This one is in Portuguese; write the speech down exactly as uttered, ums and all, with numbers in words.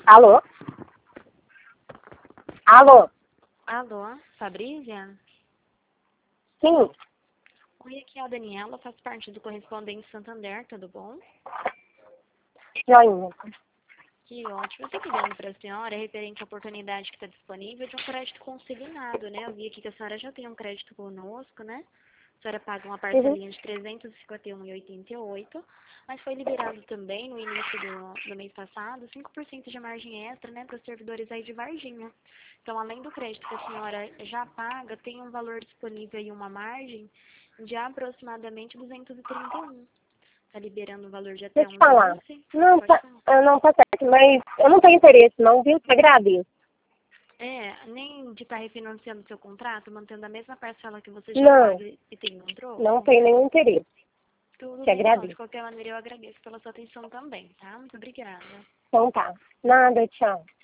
Alô? Alô? Alô, Fabrícia? Sim. Oi, aqui é a Daniela, faço parte do Correspondente Santander, tudo bom? Joinha. Que ótimo. Eu estou ligando para a senhora referente à oportunidade que está disponível de um crédito consignado, né? Eu vi aqui que a senhora já tem um crédito conosco, né? A senhora paga uma Uhum. parcelinha de trezentos e cinquenta e um reais e oitenta e oito centavos, mas foi liberado também no início do, do mês passado cinco por cento de margem extra, né, para os servidores aí de Varginha. Então, além do crédito que a senhora já paga, tem um valor disponível aí, uma margem de aproximadamente duzentos e trinta e um. Está liberando um valor de até Deixa eu te um falar. doze. Não, Pode tá, falar. ah, não tá certo, mas eu não tenho interesse não, viu? Te agradeço. É, nem de estar refinanciando seu contrato, mantendo a mesma parcela que você já Não, paga e tem um não troco? tenho nenhum interesse. Tudo Te bem, então. De agradeço. qualquer maneira, eu agradeço pela sua atenção também, tá? Muito obrigada. Então tá. Nada, tchau.